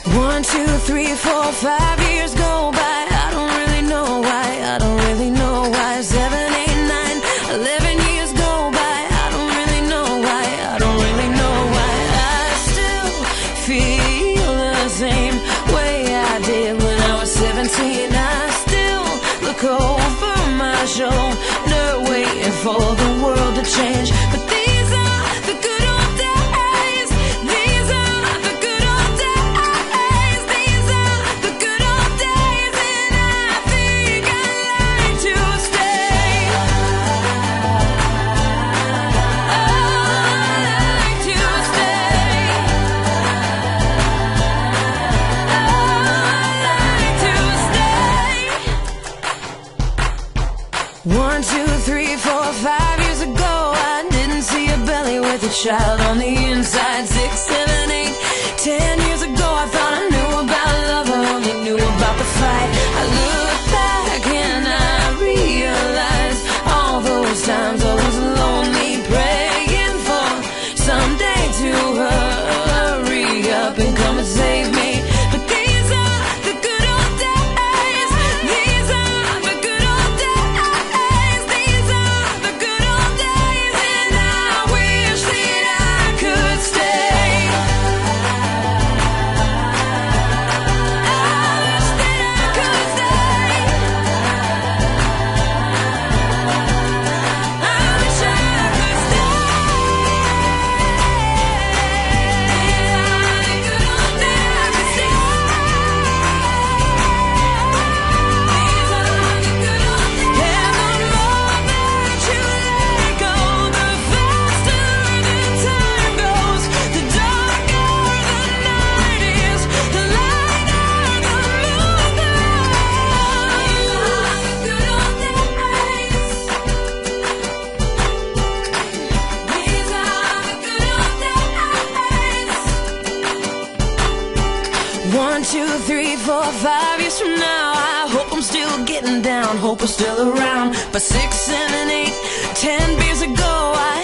1, 2, 3, 4, 5 years go by. I don't really know why. I don't really know why. 7, 8, 9, 11 years go by. I don't really know why. I don't really know why. I still feel the same way I did when I was 17. I still look over my shoulder, waiting for the world to change. But these are the good old days. These are the good old days. These are the good old days, and I think I'd like to stay. I'd like to stay. I'd like to stay. 1, 2, 3, 4, 5 years ago, I didn't see a belly with a child on the inside. 6, 7, 8, 10 years ago, I thought I knew about love, I only knew about the fight. I look back and I realize all those times I was lonely, praying for someday to hurry up and come and save me. But these are the good old days. These are the good old days. These are the good old days, and I wish that I could stay. I wish that I could stay. I wish I could stay. The good old days, I could stay. These are the good old days. And the more that you let go, the faster the time goes. The darker the night is, the lighter the moon glows. These are the good old days. These are the good old days. 1, 2, 3, 4, 5 years from now, I hope I'm still getting down, hope I'm still around. But 6, 7, 8, 10 beers ago, I